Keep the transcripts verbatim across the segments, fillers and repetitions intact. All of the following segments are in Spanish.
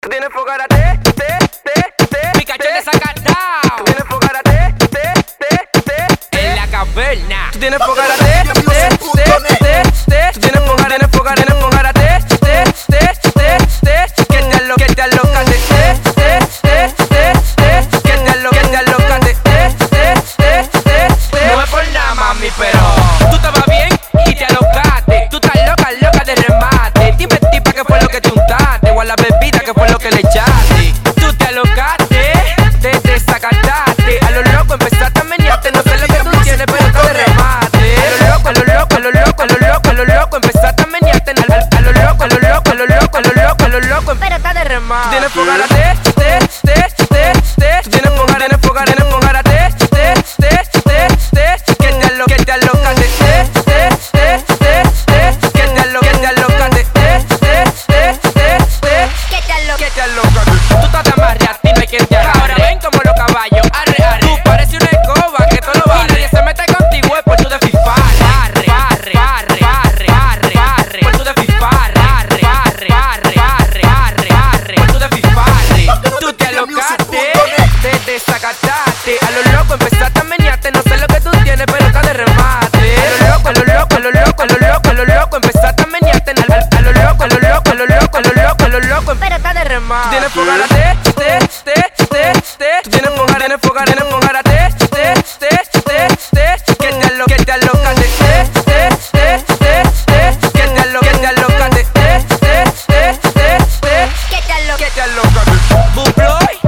Tú tienes fogarate, te, te, te. Pikachu de Zacatau. Tú tienes fogarate, te, te, te. En la caverna. Tú tienes fogarate, te, te, te, te. Tú tienes fogarate, fogarate, fogarate, te, te, te, te. Que te alo, que te alocate, te, te, te, te, te. Que te alo, que te alocate, te, te, te, te. No es por nada, mami, pero tú estabas bien y te alocaste. Tú estás loca, loca de remate. Dime, tipa, ¿qué fue lo que te untaste? O a la bebida, ¿qué fue lo que le echaste? Tú te alocaste, te desacataste. A lo loco empezaste a menearte. No sé lo que tú tienes, pero está de remate. A lo loco, a lo loco, a lo loco, a lo loco, a lo loco empezaste a menearte. A, a, a lo loco, a lo loco, a lo loco, a lo loco, a lo loco, pero está de remate. Tú tienes fogarate, te, te, te, te. Tú tienes fogarate, fogarate, fogarate, te, te, te, te. Que te alo, que te alocate, te, te, te, te, te. Que te alo, que te alocate, te, te, te, te, te. Que te alo, Que te alocate. tú estás de amarre, a ti no hay quien te agarre. Ahora ven como los caballos, arre, arre. Tú pareces una escoba que todo lo vale. Y nadie se mete contigo, es por tu desfifar. Barre, barre, barre, barre, barre, barre. Por tu desfifar. Barre, barre, barre, barre, barre, barre. Por tu desfifar. Tú te alocaste, te desacataste. A lo loco empezaste a menearte. No sé lo que tú tienes, pero está de remate. A lo loco, a lo loco, a lo loco, a lo loco, a lo loco empezaste a menearte. A, a, a lo loco, a lo loco, a lo loco, a lo loco, a lo loco, pero está de remate. Tú tienes fogarate, te, te, te, te. Tú tienes fogarate, fogarate, fogarate, te, te, te, te. Que te alo, que te alocate, te, te, te, te, te. Que te alo, que te alocate, te, te, te, te, te. Que te alo, Que te alocate. Bubloy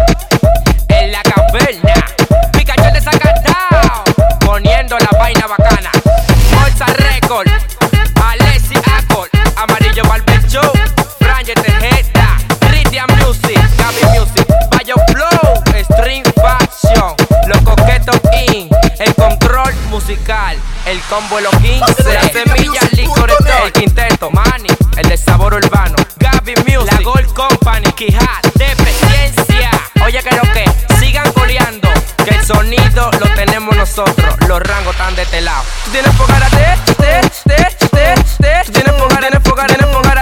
en la caverna. Pikachu de Zacatau poniendo la vaina bacana. Bolsa Record, Alessi Acol, Amarillo Barber Show, Franje Tejeda, Ritia Music, Gaby Music, Bayo Flow, Stream Fashion, Los Coquetos In, el control musical, el combo de los quince, la semilla, licor, el quinteto, Manny, el de sabor urbano, Gaby Music, la Gold Company, Quijat, de Paciencia. Oye, que lo que sigan coleando, que el sonido lo tenemos nosotros, los rangos están de este lado. Tú tienes fogarate, te, te, te, te. Tú tienes fogarate, fogarate, fogarate.